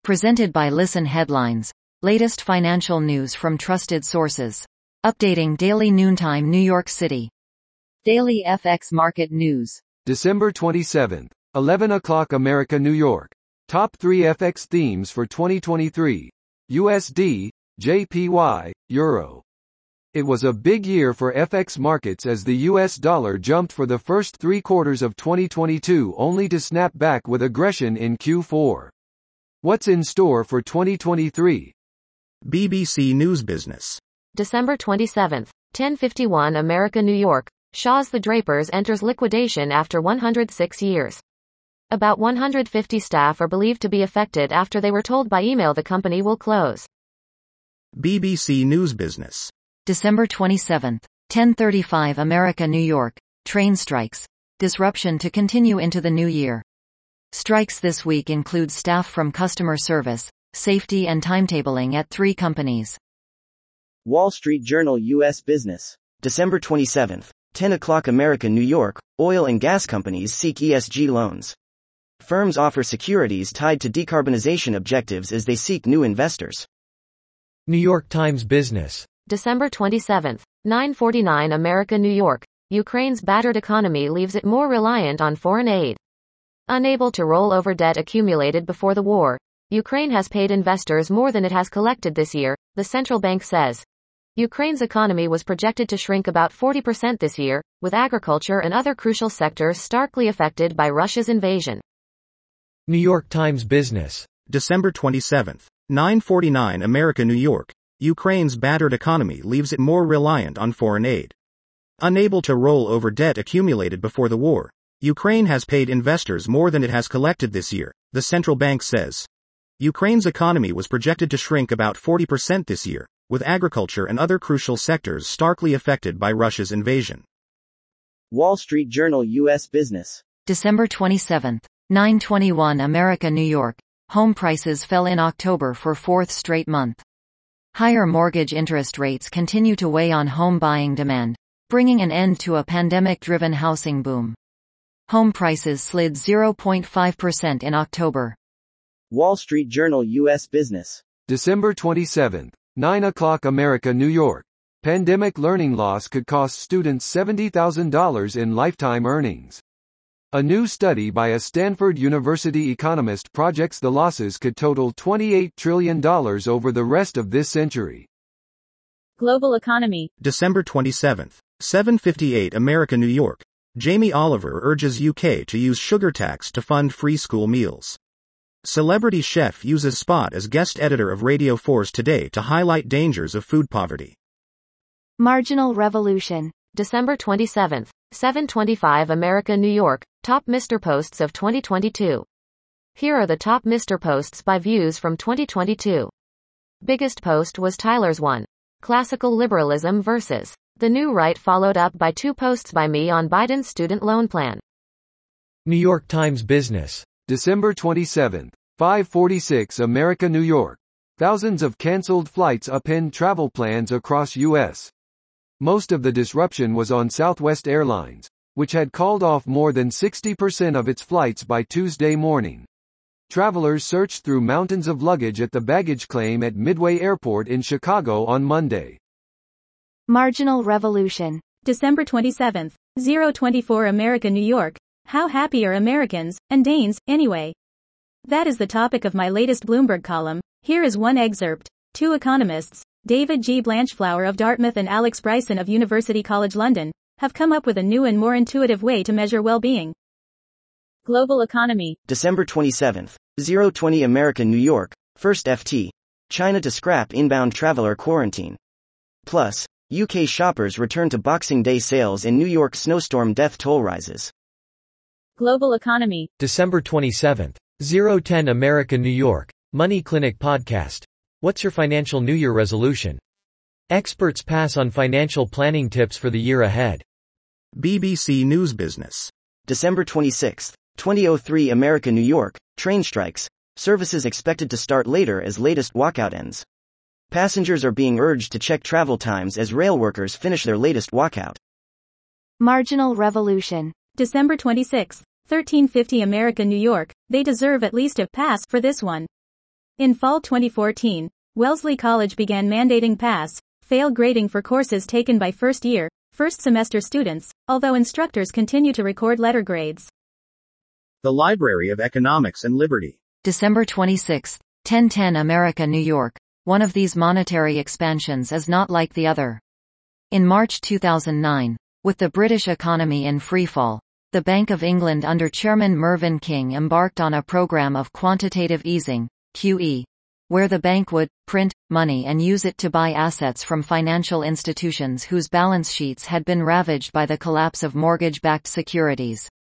Presented by Listen Headlines. Latest financial news from trusted sources. Updating daily noontime New York City. Daily FX market news. December 27th, 11 o'clock America, New York. Top 3 FX themes for 2023. USD, JPY, Euro. It was a big year for FX markets as the US dollar jumped for the first 3 quarters of 2022 only to snap back with aggression in Q4. What's in store for 2023? BBC News Business. December 27, 10:51 America, New York. Shaw's The Drapers enters liquidation after 106 years. About 150 staff are believed to be affected after they were told by email the company will close. BBC News Business. December 27, 10:35 America, New York. Train strikes. Disruption to continue into the new year. Strikes this week include staff from customer service, safety and timetabling at 3 companies. Wall Street Journal U.S. Business. December 27, 10 o'clock America, New York. Oil and gas companies seek ESG loans. Firms offer securities tied to decarbonization objectives as they seek new investors. New York Times Business. December 27, 9:49 America, New York. Ukraine's battered economy leaves it more reliant on foreign aid. Unable to roll over debt accumulated before the war, Ukraine has paid investors more than it has collected this year, the central bank says. Ukraine's economy was projected to shrink about 40% this year, with agriculture and other crucial sectors starkly affected by Russia's invasion. New York Times Business. December 27, 9:49 America, New York. Ukraine's battered economy leaves it more reliant on foreign aid. Unable to roll over debt accumulated before the war, Ukraine has paid investors more than it has collected this year, the central bank says. Ukraine's economy was projected to shrink about 40% this year, with agriculture and other crucial sectors starkly affected by Russia's invasion. Wall Street Journal U.S. Business. December 27, 9:21 America, New York. Home prices fell in October for 4th straight month. Higher mortgage interest rates continue to weigh on home buying demand, bringing an end to a pandemic-driven housing boom. Home prices slid 0.5% in October. Wall Street Journal U.S. Business. December 27th, 9 o'clock America, New York. Pandemic learning loss could cost students $70,000 in lifetime earnings. A new study by a Stanford University economist projects the losses could total $28 trillion over the rest of this century. Global economy. December 27, 7:58 America, New York. Jamie Oliver urges UK to use sugar tax to fund free school meals. Celebrity chef uses spot as guest editor of Radio 4's Today to highlight dangers of food poverty. Marginal Revolution. December 27, 7:25 America, New York. Top Mr. Posts of 2022. Here are the top Mr. Posts by views from 2022. Biggest post was Tyler's one. Classical liberalism versus the new right, followed up by 2 posts by me on Biden's student loan plan. New York Times Business. December 27th, 5:46 America, New York. Thousands of canceled flights upend travel plans across U.S. Most of the disruption was on Southwest Airlines, which had called off more than 60% of its flights by Tuesday morning. Travelers searched through mountains of luggage at the baggage claim at Midway Airport in Chicago on Monday. Marginal Revolution. December 27, 0:24 America, New York. How happy are Americans, and Danes, anyway? That is the topic of my latest Bloomberg column. Here is one excerpt. 2 economists, David G. Blanchflower of Dartmouth and Alex Bryson of University College London, have come up with a new and more intuitive way to measure well-being. Global economy. December 27, 0:20 America, New York. First FT. China to scrap inbound traveler quarantine. Plus, UK shoppers return to Boxing Day sales in New York. Snowstorm death toll rises. Global economy. December 27, 0:10 America, New York. Money Clinic Podcast. What's your financial New Year resolution? Experts pass on financial planning tips for the year ahead. BBC News Business. December 26, 2003 America, New York. Train strikes. Services expected to start later as latest walkout ends. Passengers are being urged to check travel times as rail workers finish their latest walkout. Marginal Revolution. December 26, 1350 America, New York. They deserve at least a pass for this one. In fall 2014, Wellesley College began mandating pass-fail grading for courses taken by first-year, first-semester students, although instructors continue to record letter grades. The Library of Economics and Liberty. December 26, 1010 America, New York. One of these monetary expansions is not like the other. In March 2009, with the British economy in freefall, the Bank of England under Chairman Mervyn King embarked on a program of quantitative easing, QE, where the bank would print money and use it to buy assets from financial institutions whose balance sheets had been ravaged by the collapse of mortgage-backed securities.